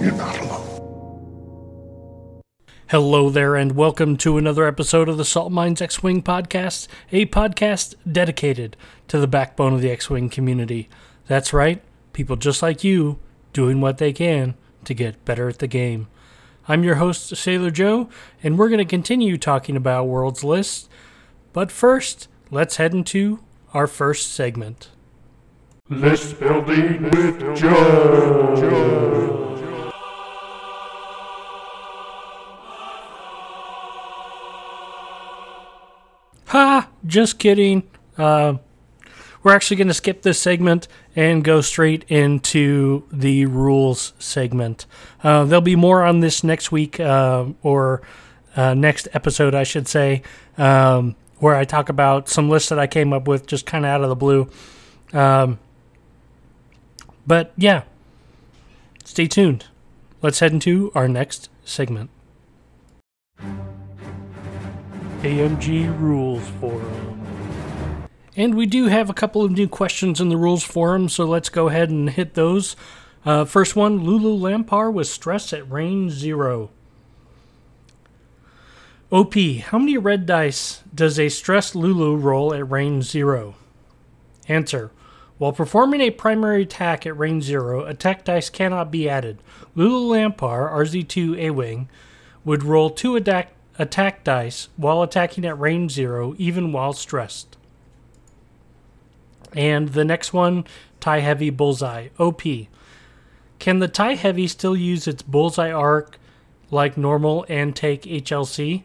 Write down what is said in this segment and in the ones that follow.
You're not alone. Hello there, and welcome to another episode of the Salt Mines X-Wing Podcast, a podcast dedicated to the backbone of the X-Wing community. That's right, people just like you, doing what they can to get better at the game. I'm your host, Sailor Joe, and we're going to continue talking about World's List. But first, let's head into our first segment. List building with Joe. Ha! Just kidding. We're actually going to skip this segment and go straight into the rules segment. There'll be more on this next week, or next episode, I should say, where I talk about some lists that I came up with just kind of out of the blue. But yeah, stay tuned. Let's head into our next segment. AMG Rules Forum. And we do have a couple of new questions in the Rules Forum, so let's go ahead and hit those. First one, Lulu Lampar was stressed at range 0. OP, how many red dice does a stressed Lulu roll at range 0? Answer, while performing a primary attack at range 0, attack dice cannot be added. Lulu Lampar, RZ2 A-Wing, would roll 2 attack dice while attacking at range 0, even while stressed. And the next one, TIE Heavy Bullseye, OP. Can the TIE Heavy still use its Bullseye arc like normal and take HLC?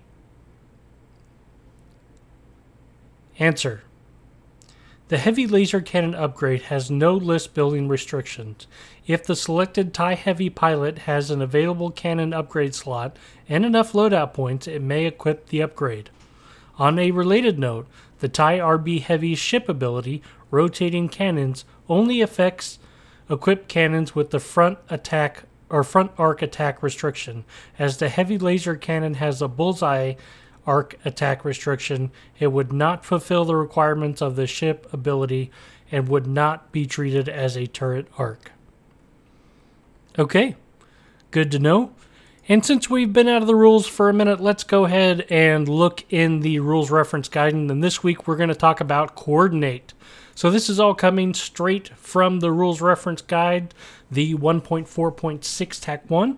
Answer. The Heavy Laser Cannon upgrade has no list building restrictions. If the selected TIE Heavy pilot has an available cannon upgrade slot and enough loadout points, it may equip the upgrade. On a related note, the TIE RB Heavy ship ability, Rotating Cannons, only affects equipped cannons with the front attack or front arc attack restriction. As the Heavy Laser Cannon has a Bullseye arc attack restriction, it would not fulfill the requirements of the ship ability and would not be treated as a turret arc. Okay, good to know. And since we've been out of the rules for a minute, let's go ahead and look in the rules reference guide. And this week we're going to talk about coordinate. So this is all coming straight from the rules reference guide, the 1.4.6 TAC 1.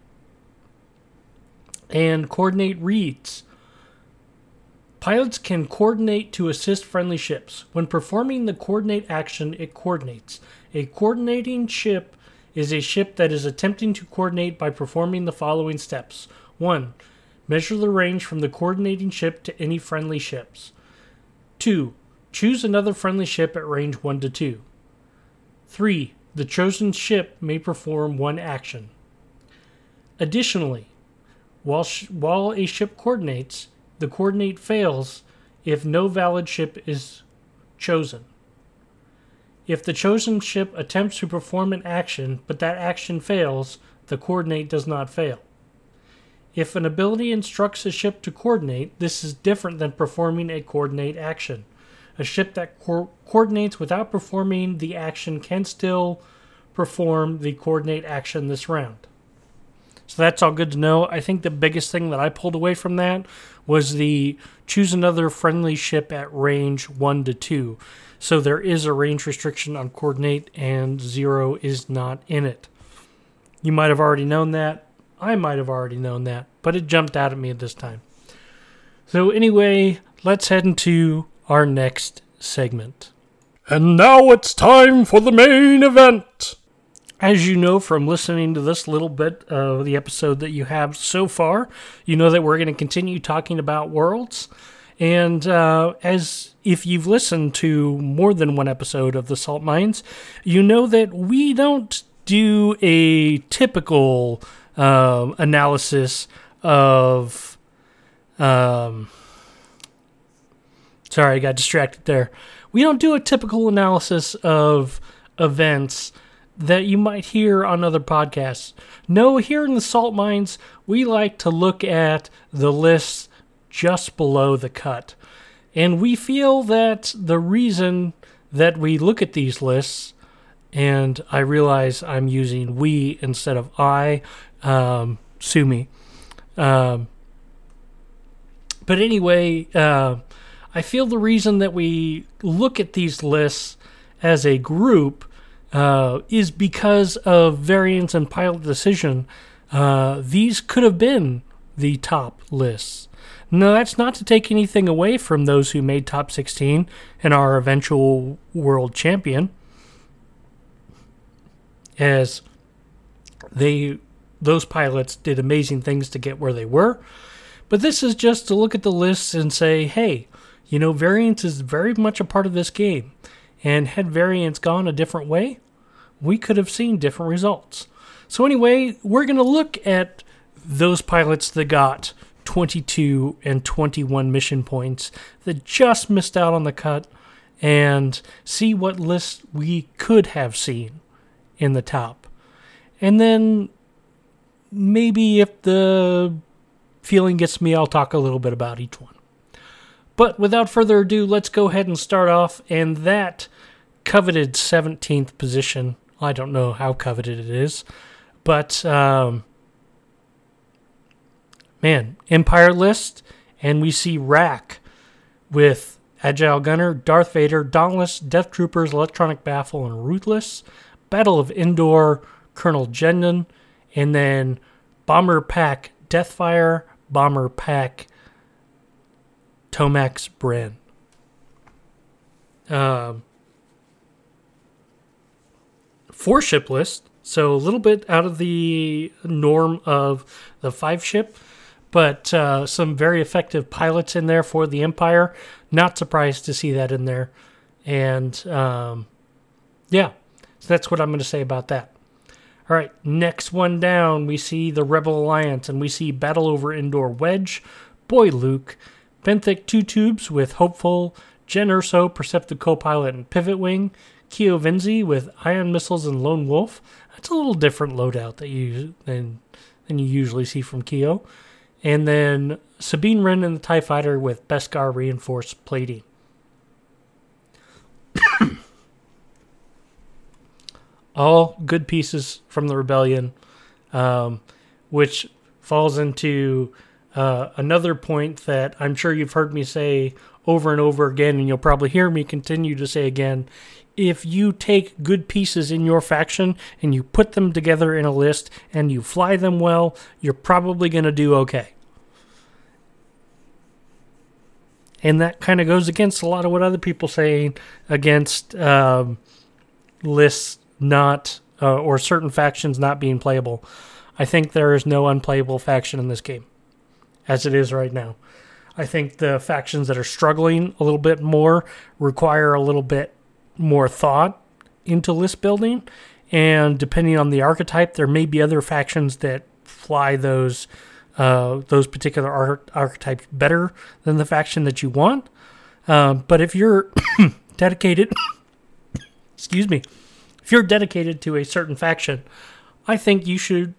And coordinate reads, pilots can coordinate to assist friendly ships. When performing the coordinate action, it coordinates. A coordinating ship is a ship that is attempting to coordinate by performing the following steps. 1. Measure the range from the coordinating ship to any friendly ships. 2. Choose another friendly ship at range 1 to 2. 3. The chosen ship may perform one action. Additionally, while a ship coordinates, the coordinate fails if no valid ship is chosen. If the chosen ship attempts to perform an action, but that action fails, the coordinate does not fail. If an ability instructs a ship to coordinate, this is different than performing a coordinate action. A ship that coordinates without performing the action can still perform the coordinate action this round. So that's all good to know. I think the biggest thing that I pulled away from that was the choose another friendly ship at range 1 to 2. So there is a range restriction on coordinate, and 0 is not in it. You might have already known that. I might have already known that, but it jumped out at me at this time. So anyway, let's head into our next segment. And now it's time for the main event. As you know from listening to this little bit of the episode that you have so far, you know that we're going to continue talking about worlds. And as if you've listened to more than one episode of the Salt Mines, you know that we don't do a typical analysis of... sorry, I got distracted there. We don't do a typical analysis of events that you might hear on other podcasts. No, here in the Salt Mines, we like to look at the lists just below the cut. And we feel that the reason that we look at these lists and I realize I'm using we instead of I. Sue me. But anyway, I feel the reason that we look at these lists as a group is because of variance and pilot decision. These could have been the top lists. Now, that's not to take anything away from those who made top 16 and our eventual world champion, as those pilots did amazing things to get where they were. But this is just to look at the lists and say, hey, variance is very much a part of this game. And had variance gone a different way, we could have seen different results. So anyway, we're going to look at those pilots that got 22 and 21 mission points that just missed out on the cut and see what lists we could have seen in the top. And then maybe if the feeling gets me, I'll talk a little bit about each one. But without further ado, let's go ahead and start off. And that coveted 17th position, I don't know how coveted it is, but Empire list, and we see Rack with Agile Gunner, Darth Vader, Dauntless, Death Troopers, Electronic Baffle, and Ruthless, Battle of Endor, Colonel Jendon, and then Bomber Pack Deathfire, Bomber Pack Tomax Bren. 4-ship list, so a little bit out of the norm of the 5-ship, but some very effective pilots in there for the Empire. Not surprised to see that in there. And so that's what I'm going to say about that. All right, next one down, we see the Rebel Alliance, and we see Battle over Endor Wedge, Boy Luke, Benthic 2 Tubes with Hopeful, Jen Urso, Perceptive Co-Pilot, and Pivot Wing, Keo Vinzi with Ion Missiles and Lone Wolf. That's a little different loadout than you usually see from Keo. And then Sabine Wren and the TIE Fighter with Beskar Reinforced Plating. All good pieces from the Rebellion, which falls into another point that I'm sure you've heard me say over and over again, and you'll probably hear me continue to say again. If you take good pieces in your faction and you put them together in a list and you fly them well, you're probably going to do okay. And that kind of goes against a lot of what other people say against lists not, or certain factions not being playable. I think there is no unplayable faction in this game, as it is right now. I think the factions that are struggling a little bit more require a little bit more thought into list building, and depending on the archetype, there may be other factions that fly those particular archetypes better than the faction that you want. But if you're dedicated, if you're dedicated to a certain faction, I think you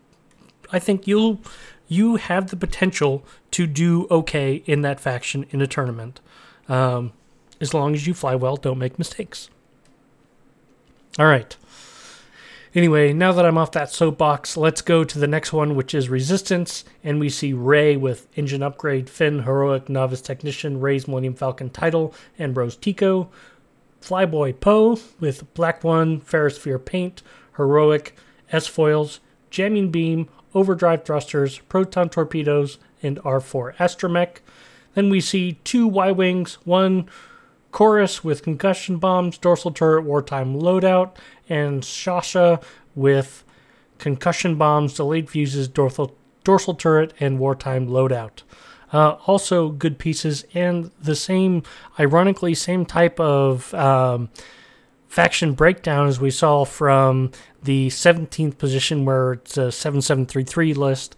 have the potential to do okay in that faction in a tournament, as long as you fly well, don't make mistakes. All right. Anyway, now that I'm off that soapbox, let's go to the next one, which is Resistance, and we see Rey with Engine Upgrade, Finn, Heroic, Novice Technician, Rey's Millennium Falcon Title, and Rose Tico, Flyboy Poe with Black One, Ferrosphere Paint, Heroic, S-Foils, Jamming Beam, Overdrive Thrusters, Proton Torpedoes, and R4 Astromech. Then we see 2 Y-Wings, 1 Chorus with Concussion Bombs, Dorsal Turret, Wartime Loadout, and Shasha with Concussion Bombs, Delayed Fuses, Dorsal Turret, and Wartime Loadout. Also good pieces, and the same type of faction breakdown as we saw from the 17th position, where it's a 7733 list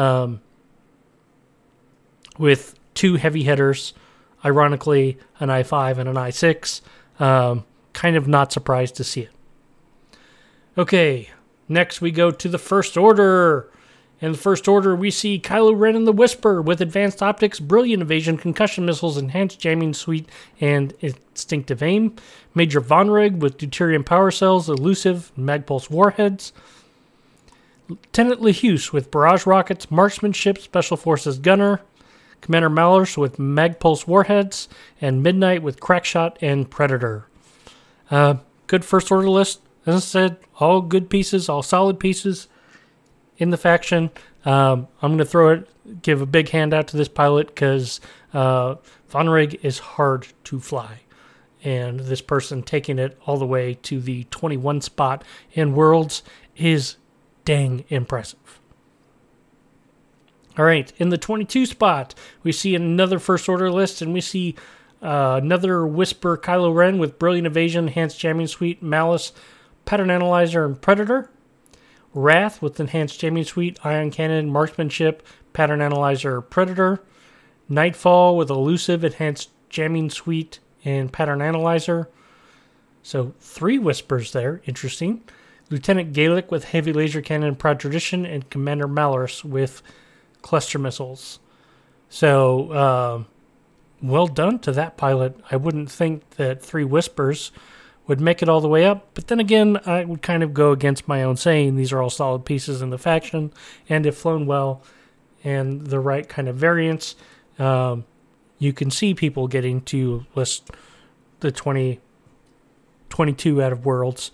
with 2 heavy hitters, ironically an I-5 and an I-6. Kind of not surprised to see it. Okay, next we go to the First Order, In the First Order, we see Kylo Ren and the Whisper with advanced optics, brilliant evasion, concussion missiles, enhanced jamming suite, and instinctive aim. Major Vonreg with deuterium power cells, elusive, magpulse warheads. Lieutenant LeHuse with barrage rockets, marksmanship, special forces gunner. Commander Malus with magpulse warheads. And Midnight with crackshot and predator. Good First Order list. As I said, all good pieces, all solid pieces in the faction. I'm going to give a big hand out to this pilot because Vonreg is hard to fly. And this person taking it all the way to the 21 spot in Worlds is dang impressive. All right, in the 22 spot, we see another First Order list, and we see another Whisper Kylo Ren with brilliant evasion, enhanced jamming suite, malice, pattern analyzer, and predator. Wrath with enhanced jamming suite, ion cannon, marksmanship, pattern analyzer, predator. Nightfall with elusive, enhanced jamming suite, and pattern analyzer. So 3 Whispers there, interesting. Lieutenant Galek with heavy laser cannon, proud tradition, and Commander Malus with cluster missiles. So well done to that pilot. I wouldn't think that 3 Whispers would make it all the way up. But then again, I would kind of go against my own saying these are all solid pieces in the faction, and if flown well and the right kind of variants, you can see people getting to list the 22 out of Worlds.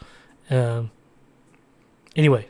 Anyway,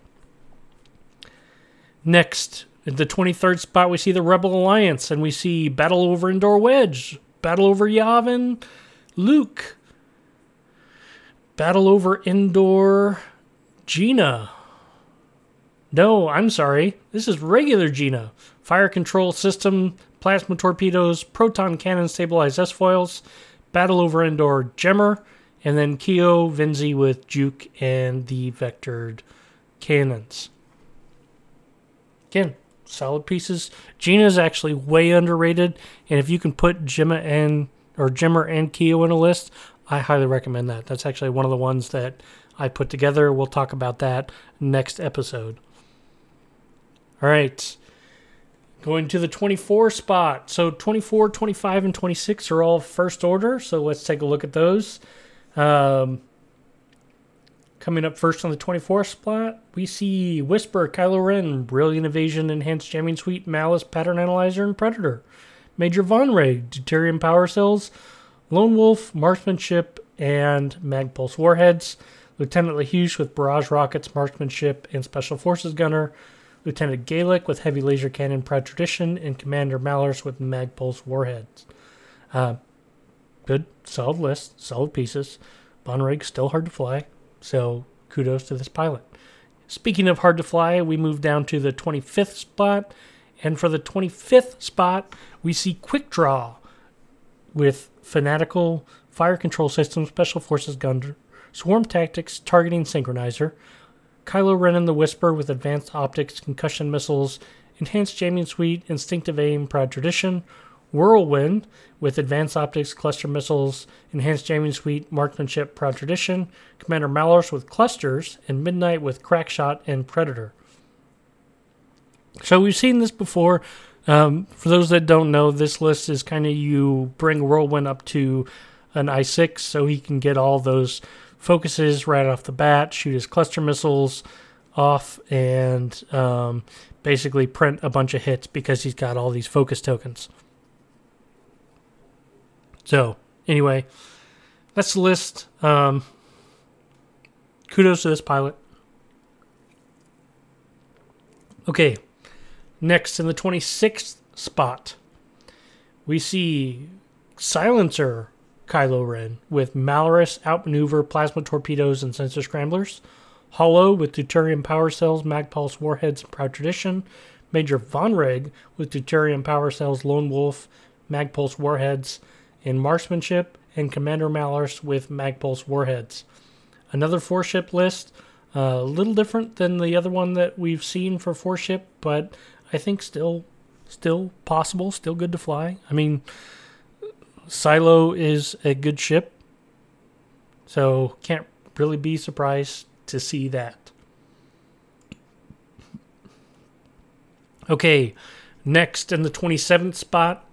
next, at the 23rd spot, we see the Rebel Alliance, and we see Battle over Endor Wedge, Battle over Yavin, Luke, Battle over Endor Jaina. No, I'm sorry. This is regular Jaina. Fire control system, plasma torpedoes, proton cannon stabilized S-foils, Battle over Endor Jemmer, and then Keo Vinzi with Juke and the vectored cannons. Again, solid pieces. Jaina is actually way underrated, and if you can put Jemmer and Keo in a list, I highly recommend that. That's actually one of the ones that I put together. We'll talk about that next episode. All right. Going to the 24 spot. So 24, 25, and 26 are all First Order. So let's take a look at those. Coming up first on the 24th spot, we see Whisper, Kylo Ren, Brilliant Evasion, Enhanced Jamming Suite, Malice, Pattern Analyzer, and Predator. Major Vonreg, Deuterium Power Cells, Lone Wolf, Marksmanship, and Magpulse Warheads. Lieutenant LeHuse with Barrage Rockets, Marksmanship, and Special Forces Gunner. Lieutenant Galek with Heavy Laser Cannon, Proud Tradition, and Commander Malus with Magpulse Warheads. Good, solid list, solid pieces. Vonreg's still hard to fly, so kudos to this pilot. Speaking of hard to fly, we move down to the 25th spot, and for the 25th spot, we see Quick Draw with Fanatical, Fire Control System, Special Forces Gunner, Swarm Tactics, Targeting Synchronizer, Kylo Ren and the Whisper with Advanced Optics, Concussion Missiles, Enhanced Jamming Suite, Instinctive Aim, Proud Tradition, Whirlwind with Advanced Optics, Cluster Missiles, Enhanced Jamming Suite, Marksmanship, Proud Tradition, Commander Malus with Clusters, and Midnight with Crackshot and Predator. So we've seen this before. For those that don't know, this list is kind of you bring Whirlwind up to an I-6 so he can get all those focuses right off the bat, shoot his cluster missiles off, and basically print a bunch of hits because he's got all these focus tokens. So, anyway, that's the list. Kudos to this pilot. Okay, next in the 26th spot, we see Silencer Kylo Ren with Malorus, Outmaneuver, Plasma Torpedoes, and Sensor Scramblers. Hollow with Deuterium Power Cells, Magpulse Warheads, and Proud Tradition. Major Vonreg with Deuterium Power Cells, Lone Wolf, Magpulse Warheads, and Marksmanship, and Commander Malus with Magpulse Warheads. Another 4-ship list, a little different than the other one that we've seen for 4-ship, but I think still possible, still good to fly. I mean, Silo is a good ship, so can't really be surprised to see that. Okay, next in the 27th spot,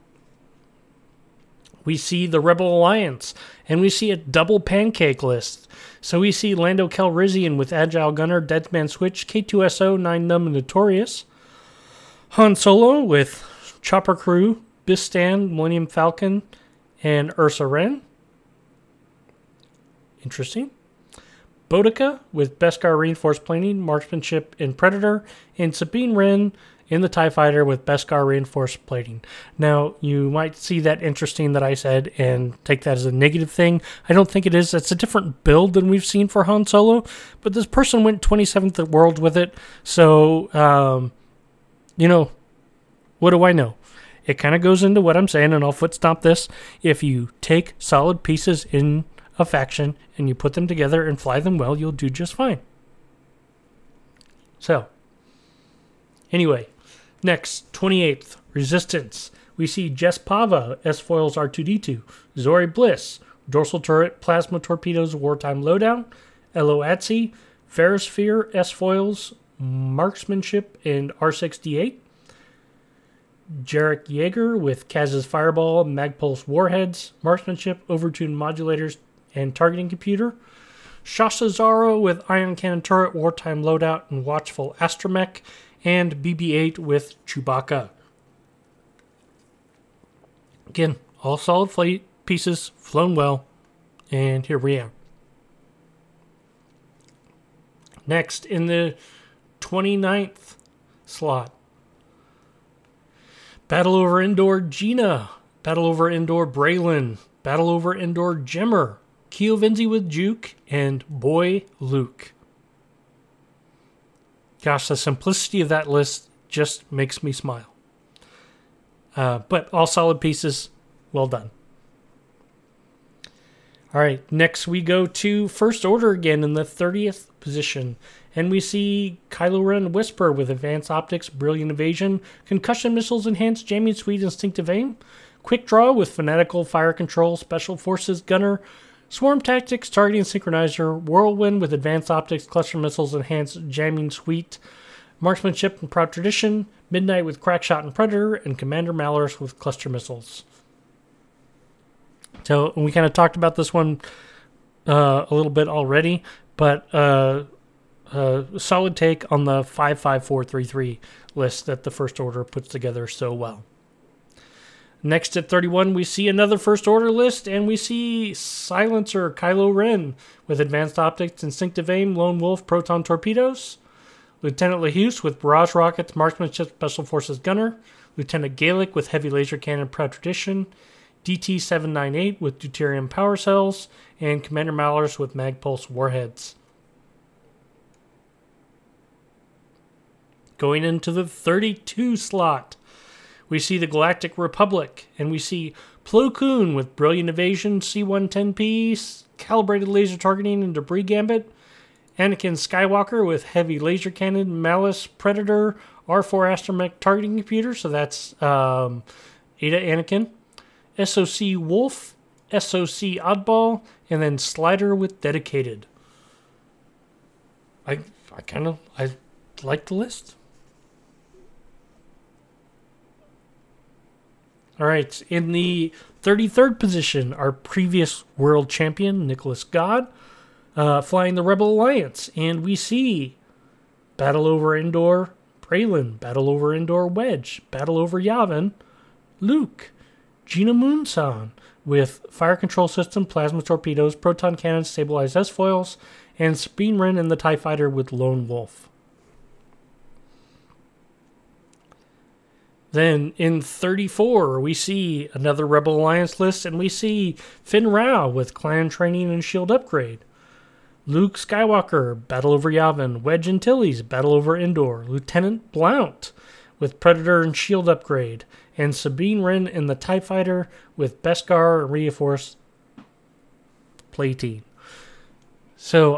we see the Rebel Alliance, and we see a double pancake list. So we see Lando Calrissian with Agile Gunner, Deadman Switch, K2SO, 9 Numb, and Notorious. Han Solo with Chopper Crew, Bistan, Millennium Falcon, and Ursa Wren. Interesting. Bodica with Beskar Reinforced Planing, Marksmanship, and Predator, and Sabine Wren in the TIE Fighter with Beskar Reinforced Plating. Now, you might see that interesting that I said and take that as a negative thing. I don't think it is. It's a different build than we've seen for Han Solo, but this person went 27th at World with it, so, what do I know? It kind of goes into what I'm saying, and I'll foot stomp this. If you take solid pieces in a faction and you put them together and fly them well, you'll do just fine. So, anyway, next, 28th, Resistance. We see Jess Pava, S-Foils R2-D2, Zori Bliss, Dorsal Turret, Plasma Torpedoes, Wartime Lowdown, Elo Atsi, Ferrosphere, S-Foils, Marksmanship, and R6-D8. Jarek Yeager with Kaz's Fireball, Magpulse Warheads, Marksmanship, Overtuned Modulators, and Targeting Computer. Shasha Zaro with Ion Cannon Turret, Wartime Loadout, and Watchful Astromech. And BB-8 with Chewbacca. Again, all solid flight pieces, flown well, and here we are. Next, in the 29th slot, Battle Over Endor Gina, Battle Over Endor Braylon, Battle Over Endor Jimmer, Keo Vinzi with Juke, and Boy Luke. Gosh, the simplicity of that list just makes me smile. But all solid pieces, well done. All right, next we go to First Order again in the 30th position. And we see Kylo Ren Whisper with Advanced Optics, Brilliant Evasion, Concussion Missiles, Enhanced Jamming Suite, Instinctive Aim, Quick Draw with Fanatical Fire Control, Special Forces Gunner, Swarm Tactics, Targeting Synchronizer, Whirlwind with Advanced Optics, Cluster Missiles, Enhanced Jamming Suite, Marksmanship and Proud Tradition, Midnight with Crackshot and Predator, and Commander Malorus with Cluster Missiles. So we kind of talked about this one a little bit already, but solid take on the 55433 list that the First Order puts together so well. Next at 31, we see another First Order list, and we see Silencer Kylo Ren with Advanced Optics, Instinctive Aim, Lone Wolf, Proton Torpedoes, Lieutenant LaHuse with Barrage Rockets, Marksmanship, Special Forces Gunner, Lieutenant Gaelic with Heavy Laser Cannon, Proud Tradition, DT-798 with Deuterium Power Cells, and Commander Malorus with Magpulse Warheads. Going into the 32 slot, we see the Galactic Republic, and we see Plo Koon with Brilliant Evasion, C-110P, Calibrated Laser Targeting, and Debris Gambit, Anakin Skywalker with Heavy Laser Cannon, Malice, Predator, R4 Astromech Targeting Computer, so that's Ada Anakin, SOC Wolf, SOC Oddball, and then Slider with Dedicated. I like the list. All right, in the 33rd position, our previous world champion, Nicholas God, flying the Rebel Alliance. And we see Battle Over Endor Braylon, Battle Over Endor Wedge, Battle Over Yavin, Luke, Gina Moonsan with Fire Control System, Plasma Torpedoes, Proton Cannons, Stabilized S-Foils, and Sabine Wren in the TIE Fighter with Lone Wolf. Then in 34, we see another Rebel Alliance list, and we see Finn Rao with Clan Training and Shield Upgrade. Luke Skywalker, Battle Over Yavin, Wedge Antilles, Battle Over Endor, Lieutenant Blount with Predator and Shield Upgrade, and Sabine Wren in the TIE Fighter with Beskar and Reinforced Plating. So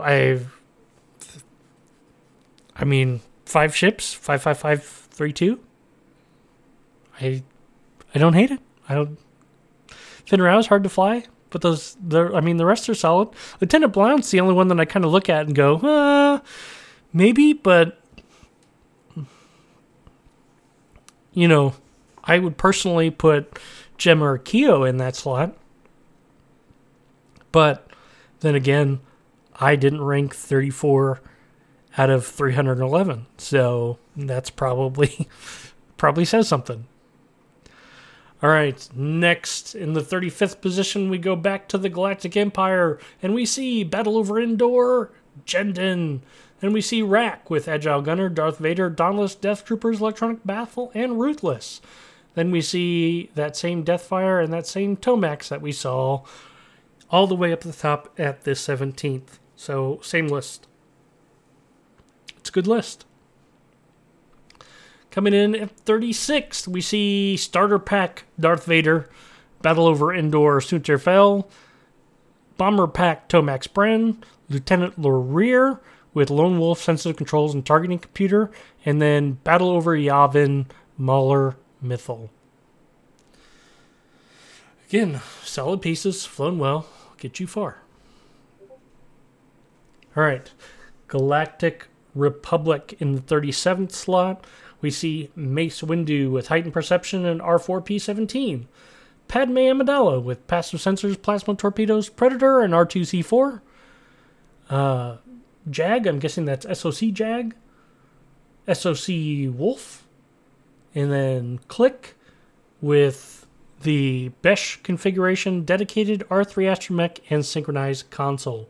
I mean, 5 ships, 55532. I don't hate it. Finn Rao is hard to fly, but the rest are solid. Lieutenant Blount's the only one that I kind of look at and go, maybe, but I would personally put Gemma or Kyo in that slot. But then again, I didn't rank 34 out of 311. So that's probably says something. All right, next in the 35th position, we go back to the Galactic Empire, and we see Battle Over Endor, Jendon. Then we see Rack with Agile Gunner, Darth Vader, Dauntless, Death Troopers, Electronic Baffle, and Ruthless. Then we see that same Deathfire and that same Tomax that we saw all the way up to the top at the 17th. So, same list. It's a good list. Coming in at 36th, we see Starter Pack Darth Vader, Battle Over Endor Sunter Fel, Bomber Pack Tomax Bren, Lieutenant Lareer with Lone Wolf Sensitive Controls and Targeting Computer, and then Battle Over Yavin Mauler Mythal. Again, solid pieces, flown well, get you far. Alright, Galactic Republic in the 37th slot. We see Mace Windu with Heightened Perception and R4P17. Padme Amidala with Passive Sensors, Plasma Torpedoes, Predator, and R2C4. Jag, I'm guessing that's SOC Jag. SOC Wolf. And then Click with the Besh configuration, dedicated R3 Astromech, and synchronized console.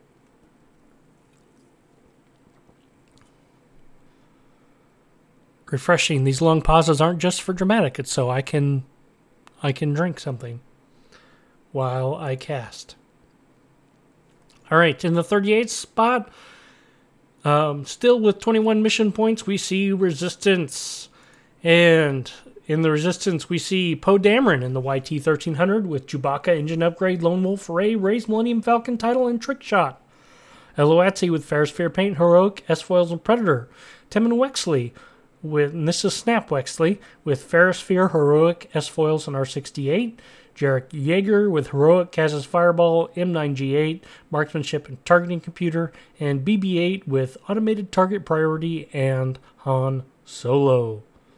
Refreshing. These long pauses aren't just for dramatic. It's so I can drink something while I cast. All right, in the 38th spot, still with 21 mission points, we see Resistance. And in the Resistance, we see Poe Dameron in the YT-1300 with Chewbacca, Engine Upgrade, Lone Wolf, Rey's Millennium Falcon title, and Trick Shot. Eloatzi with Ferris Fear Paint, Heroic, S-Foils, and Predator. Timon Wexley, and this is Snap Wexley, with Ferris Fear, Heroic, S-Foils, and R68. Jarek Yeager with Heroic, Kaz's Fireball, M9G8, Marksmanship and Targeting Computer, and BB-8 with Automated Target Priority and Han Solo.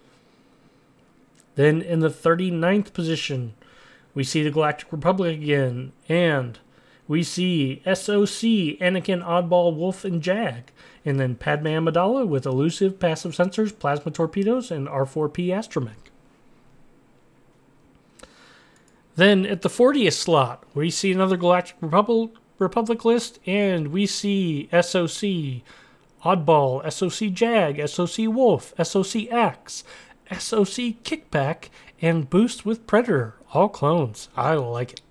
Then in the 39th position, we see the Galactic Republic again, and we see SOC, Anakin, Oddball, Wolf, and Jag. And then Padme Amidala with Elusive, Passive Sensors, Plasma Torpedoes, and R4P Astromech. Then at the 40th slot, we see another Galactic Republic list, and we see SOC, Oddball, SOC Jag, SOC Wolf, SOC Axe, SOC Kickback, and Boost with Predator. All clones. I like it.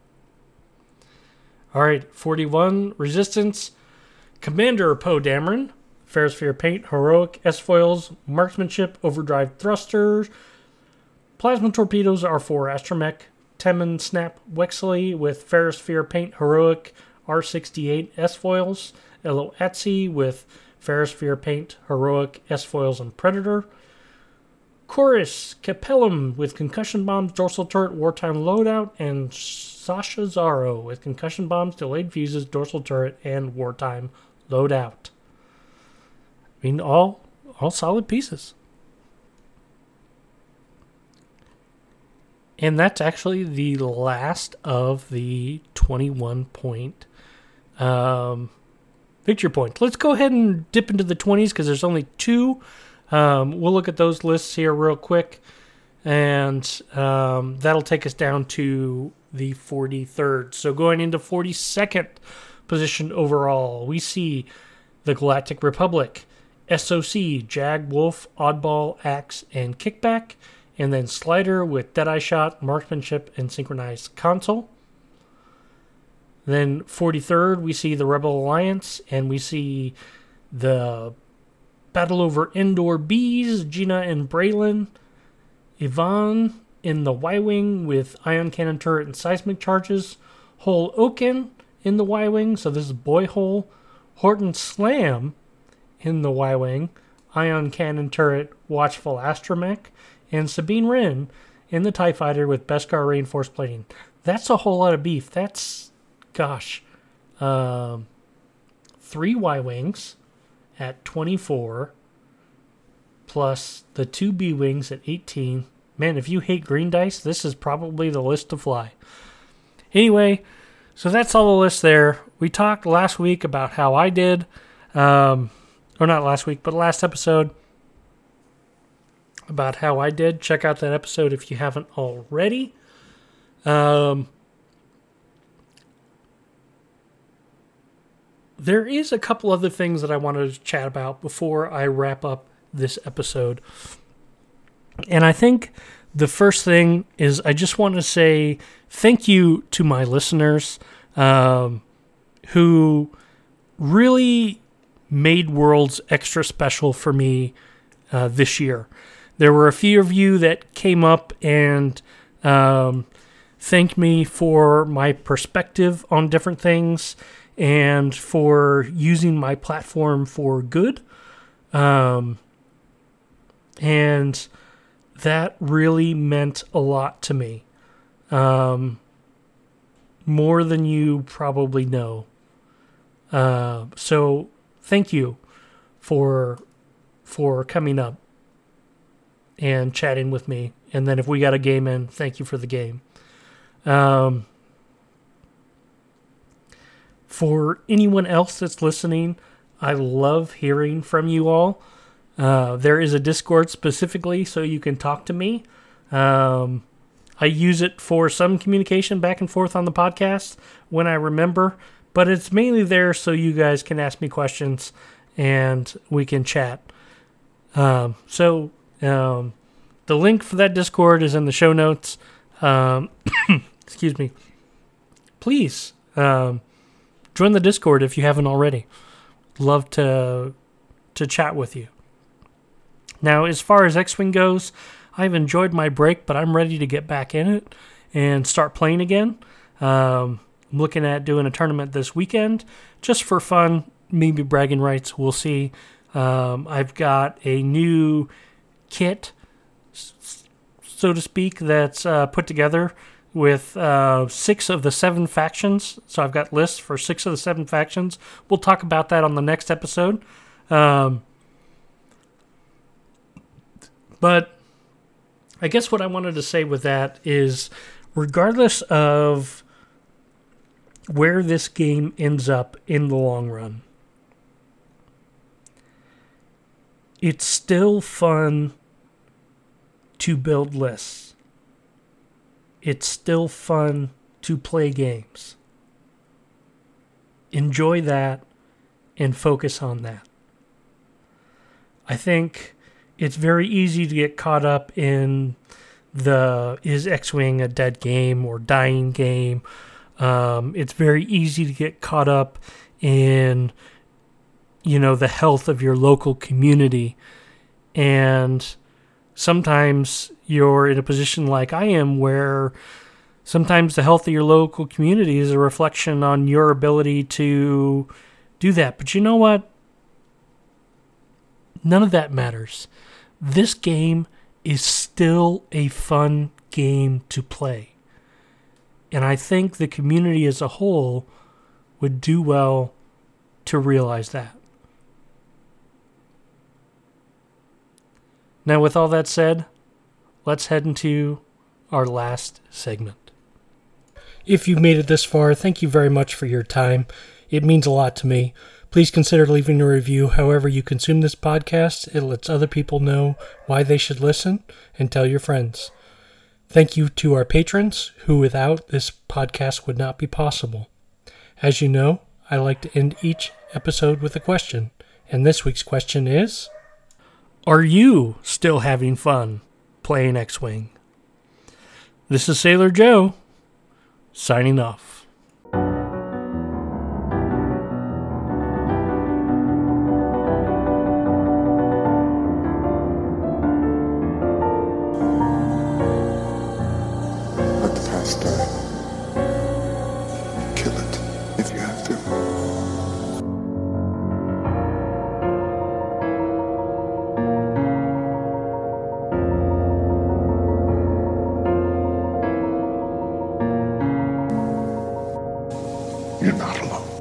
Alright, 41, Resistance, Commander Poe Dameron, Ferris Fear Paint, Heroic, S-Foils, Marksmanship, Overdrive Thrusters, Plasma Torpedoes, R4 Astromech, Temmin Snap Wexley with Ferris Fear Paint, Heroic, R68 S-Foils, Eloatzi with Ferris Fear Paint, Heroic, S-Foils, and Predator, Chorus Capellum with Concussion Bombs, Dorsal Turret, Wartime Loadout, and Sasha Zaro with Concussion Bombs, Delayed Fuses, Dorsal Turret, and Wartime Loadout. I mean, all solid pieces. And that's actually the last of the 21-point victory points. Let's go ahead and dip into the 20s because there's only two. We'll look at those lists here real quick, and that'll take us down to the 43rd. So going into 42nd position overall, we see the Galactic Republic, SOC, Jag, Wolf, Oddball, Axe, and Kickback, and then Slider with Deadeye Shot, Marksmanship, and Synchronized Console. Then 43rd, we see the Rebel Alliance, and we see the Battle Over Endor Bees, Gina and Braylon, Yvonne in the Y-Wing with Ion Cannon Turret and Seismic Charges, Hole Oaken in the Y-Wing, so this is Boy Hole, Horton Slam in the Y-Wing, Ion Cannon Turret, Watchful Astromech, and Sabine Wren in the TIE Fighter with Beskar Reinforced Plating. That's a whole lot of beef. That's, 3 Y-Wings at 24, plus the 2 B-Wings at 18. Man, if you hate green dice, this is probably the list to fly. Anyway, so that's all the list there. We talked last week about how I did. Or not last week, but last episode. About how I did. Check out that episode if you haven't already. There is a couple other things that I wanted to chat about before I wrap up this episode. And I think the first thing is I just want to say thank you to my listeners who really made Worlds extra special for me this year. There were a few of you that came up and thanked me for my perspective on different things and for using my platform for good. And that really meant a lot to me. More than you probably know. So thank you for coming up and chatting with me. And then if we got a game in, thank you for the game. For anyone else that's listening, I love hearing from you all. There is a Discord specifically so you can talk to me. I use it for some communication back and forth on the podcast when I remember, but it's mainly there so you guys can ask me questions and we can chat. The link for that Discord is in the show notes. Excuse me. Please join the Discord if you haven't already. Love to chat with you. Now, as far as X-Wing goes, I've enjoyed my break, but I'm ready to get back in it and start playing again. I'm looking at doing a tournament this weekend just for fun, maybe bragging rights. We'll see. I've got a new kit, so to speak, that's put together with 6 of the 7 factions. So I've got lists for 6 of the 7 factions. We'll talk about that on the next episode. But I guess what I wanted to say with that is, regardless of where this game ends up in the long run, it's still fun to build lists. It's still fun to play games. Enjoy that and focus on that. I think it's very easy to get caught up in is X-Wing a dead game or dying game? It's very easy to get caught up in, the health of your local community. And sometimes you're in a position like I am where sometimes the health of your local community is a reflection on your ability to do that. But you know what? None of that matters. This game is still a fun game to play. And I think the community as a whole would do well to realize that. Now, with all that said, let's head into our last segment. If you've made it this far, thank you very much for your time. It means a lot to me. Please consider leaving a review however you consume this podcast. It lets other people know why they should listen, and tell your friends. Thank you to our patrons, who without this podcast would not be possible. As you know, I like to end each episode with a question, and this week's question is, are you still having fun playing X-Wing? This is Sailor Joe, signing off. Let the past die. Kill it if you have to. You're not alone.